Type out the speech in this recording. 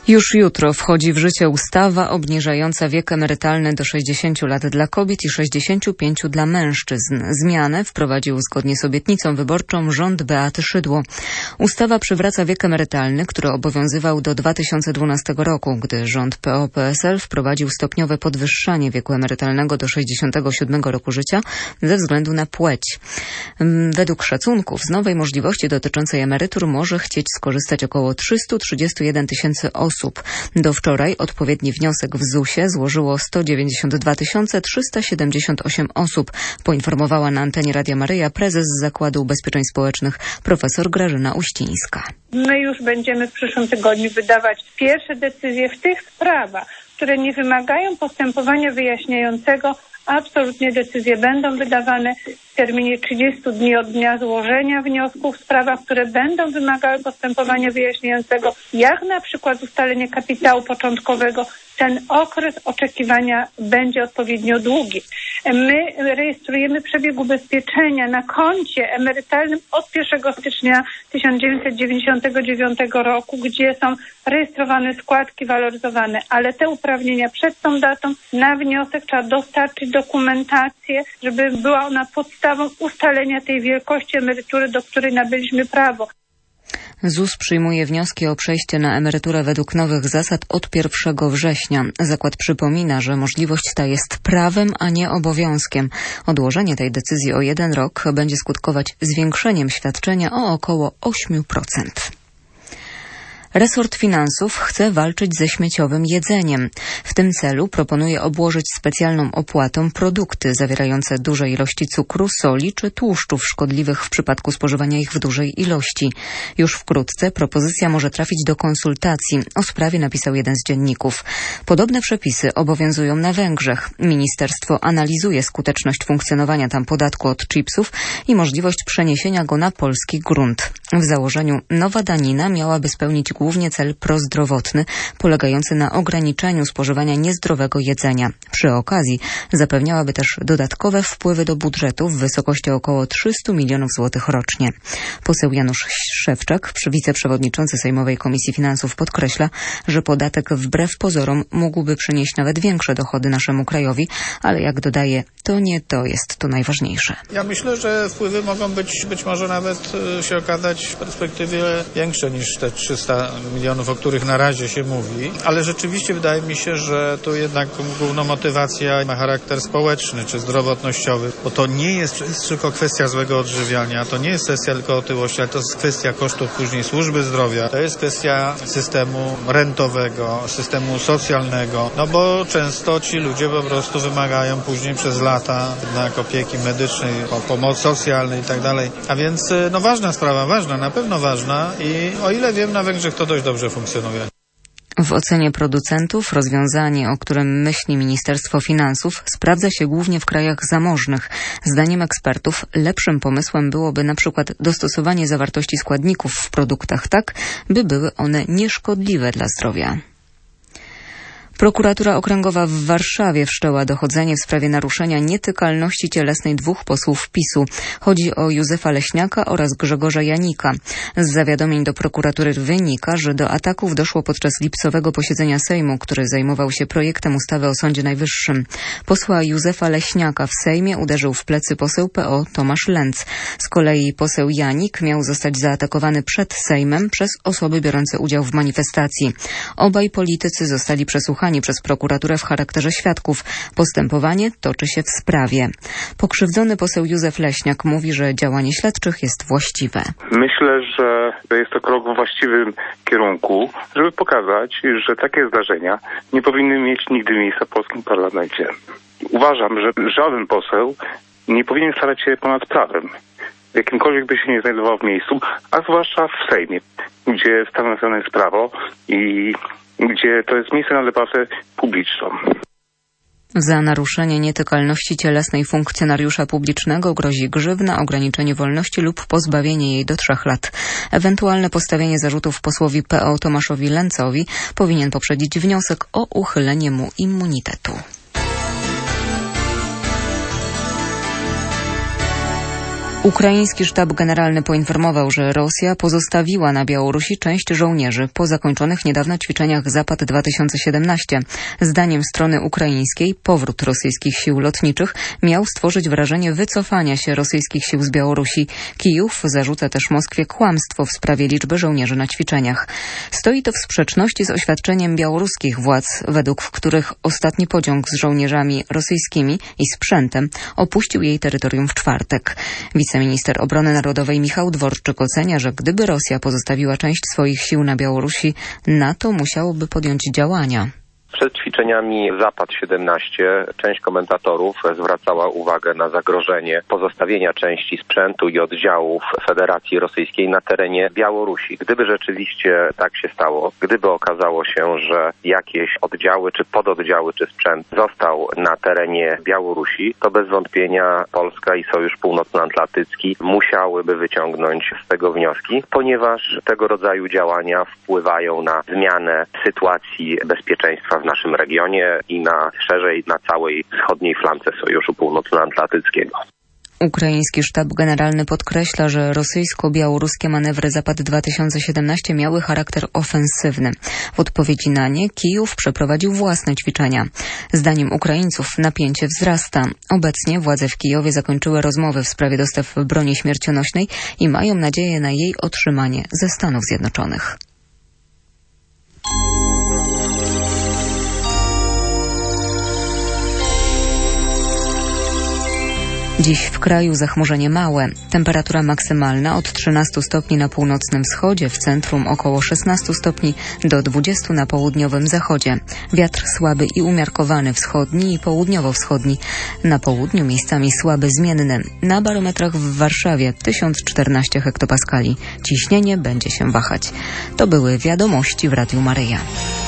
Już jutro wchodzi w życie ustawa obniżająca wiek emerytalny do 60 lat dla kobiet i 65 dla mężczyzn. Zmianę wprowadził zgodnie z obietnicą wyborczą rząd Beaty Szydło. Ustawa przywraca wiek emerytalny, który obowiązywał do 2012 roku, gdy rząd PO-PSL wprowadził stopniowe podwyższanie wieku emerytalnego do 67 roku życia ze względu na płeć. Według szacunków z nowej możliwości dotyczącej emerytur może chcieć skorzystać około 331 tysięcy osób. Do wczoraj odpowiedni wniosek w ZUS-ie złożyło 192 378 osób, poinformowała na antenie Radia Maryja prezes Zakładu Ubezpieczeń Społecznych profesor Grażyna Uścińska. My już będziemy w przyszłym tygodniu wydawać pierwsze decyzje w tych sprawach, które nie wymagają postępowania wyjaśniającego. Absolutnie decyzje będą wydawane w terminie 30 dni od dnia złożenia wniosków w sprawach, które będą wymagały postępowania wyjaśniającego, jak na przykład ustalenie kapitału początkowego. Ten okres oczekiwania będzie odpowiednio długi. My rejestrujemy przebieg ubezpieczenia na koncie emerytalnym od 1 stycznia 1999 roku, gdzie są rejestrowane składki waloryzowane, ale te uprawnienia przed tą datą na wniosek trzeba dostarczyć dokumentację, żeby była ona podstawą ustalenia tej wielkości emerytury, do której nabyliśmy prawo. ZUS przyjmuje wnioski o przejście na emeryturę według nowych zasad od 1 września. Zakład przypomina, że możliwość ta jest prawem, a nie obowiązkiem. Odłożenie tej decyzji o 1 rok będzie skutkować zwiększeniem świadczenia o około 8%. Resort finansów chce walczyć ze śmieciowym jedzeniem. W tym celu proponuje obłożyć specjalną opłatą produkty zawierające duże ilości cukru, soli czy tłuszczów szkodliwych w przypadku spożywania ich w dużej ilości. Już wkrótce propozycja może trafić do konsultacji. O sprawie napisał jeden z dzienników. Podobne przepisy obowiązują na Węgrzech. Ministerstwo analizuje skuteczność funkcjonowania tam podatku od chipsów i możliwość przeniesienia go na polski grunt. W założeniu nowa danina miałaby spełnić głównie cel prozdrowotny, polegający na ograniczeniu spożywania niezdrowego jedzenia. Przy okazji zapewniałaby też dodatkowe wpływy do budżetu w wysokości około 300 milionów złotych rocznie. Poseł Janusz Szewczak, wiceprzewodniczący Sejmowej Komisji Finansów, podkreśla, że podatek wbrew pozorom mógłby przynieść nawet większe dochody naszemu krajowi, ale jak dodaje, to nie to jest to najważniejsze. Ja myślę, że wpływy mogą być może nawet się okazać w perspektywie większe niż te 300 milionów, o których na razie się mówi, ale rzeczywiście wydaje mi się, że tu jednak główną motywację ma charakter społeczny czy zdrowotnościowy, bo to nie jest tylko kwestia złego odżywiania, to nie jest kwestia tylko otyłości, ale to jest kwestia kosztów później służby zdrowia, to jest kwestia systemu rentowego, systemu socjalnego, no bo często ci ludzie po prostu wymagają później przez lata jednak opieki medycznej, pomocy socjalnej i tak dalej, a więc no ważna sprawa, na pewno ważna i o ile wiem, na Węgrzech to dość dobrze funkcjonuje. W ocenie producentów rozwiązanie, o którym myśli Ministerstwo Finansów, sprawdza się głównie w krajach zamożnych. Zdaniem ekspertów lepszym pomysłem byłoby na przykład dostosowanie zawartości składników w produktach tak, by były one nieszkodliwe dla zdrowia. Prokuratura Okręgowa w Warszawie wszczęła dochodzenie w sprawie naruszenia nietykalności cielesnej 2 posłów PiS-u. Chodzi o Józefa Leśniaka oraz Grzegorza Janika. Z zawiadomień do prokuratury wynika, że do ataków doszło podczas lipcowego posiedzenia Sejmu, który zajmował się projektem ustawy o Sądzie Najwyższym. Posła Józefa Leśniaka w Sejmie uderzył w plecy poseł PO Tomasz Lenz. Z kolei poseł Janik miał zostać zaatakowany przed Sejmem przez osoby biorące udział w manifestacji. Obaj politycy zostali przesłuchani przez prokuraturę w charakterze świadków. Postępowanie toczy się w sprawie. Pokrzywdzony poseł Józef Leśniak mówi, że działanie śledczych jest właściwe. Myślę, że jest to krok w właściwym kierunku, żeby pokazać, że takie zdarzenia nie powinny mieć nigdy miejsca w polskim parlamencie. Uważam, że żaden poseł nie powinien starać się ponad prawem, w jakimkolwiek by się nie znajdował w miejscu, a zwłaszcza w Sejmie, gdzie stanowione jest prawo i gdzie to jest miejsce na debatę publiczną. Za naruszenie nietykalności cielesnej funkcjonariusza publicznego grozi grzywna, ograniczenie wolności lub pozbawienie jej do 3 lat. Ewentualne postawienie zarzutów posłowi PO Tomaszowi Lenzowi powinien poprzedzić wniosek o uchylenie mu immunitetu. Ukraiński sztab generalny poinformował, że Rosja pozostawiła na Białorusi część żołnierzy po zakończonych niedawno ćwiczeniach Zapad 2017. Zdaniem strony ukraińskiej powrót rosyjskich sił lotniczych miał stworzyć wrażenie wycofania się rosyjskich sił z Białorusi. Kijów zarzuca też Moskwie kłamstwo w sprawie liczby żołnierzy na ćwiczeniach. Stoi to w sprzeczności z oświadczeniem białoruskich władz, według których ostatni pociąg z żołnierzami rosyjskimi i sprzętem opuścił jej terytorium w czwartek. Wiceminister Obrony Narodowej Michał Dworczyk ocenia, że gdyby Rosja pozostawiła część swoich sił na Białorusi, NATO musiałoby podjąć działania. Przed ćwiczeniami Zapad 17 część komentatorów zwracała uwagę na zagrożenie pozostawienia części sprzętu i oddziałów Federacji Rosyjskiej na terenie Białorusi. Gdyby rzeczywiście tak się stało, gdyby okazało się, że jakieś oddziały, czy pododdziały, czy sprzęt został na terenie Białorusi, to bez wątpienia Polska i Sojusz Północnoatlantycki musiałyby wyciągnąć z tego wnioski, ponieważ tego rodzaju działania wpływają na zmianę sytuacji bezpieczeństwa w naszym regionie i szerzej na całej wschodniej flance Sojuszu Północnoatlantyckiego. Ukraiński sztab generalny podkreśla, że rosyjsko-białoruskie manewry Zapad 2017 miały charakter ofensywny. W odpowiedzi na nie Kijów przeprowadził własne ćwiczenia. Zdaniem Ukraińców napięcie wzrasta. Obecnie władze w Kijowie zakończyły rozmowy w sprawie dostaw broni śmiercionośnej i mają nadzieję na jej otrzymanie ze Stanów Zjednoczonych. Dziś w kraju zachmurzenie małe. Temperatura maksymalna od 13 stopni na północnym wschodzie, w centrum około 16 stopni do 20 na południowym zachodzie. Wiatr słaby i umiarkowany, wschodni i południowo-wschodni. Na południu miejscami słaby zmienny. Na barometrach w Warszawie 1014 hektopaskali. Ciśnienie będzie się wahać. To były wiadomości w Radiu Maryja.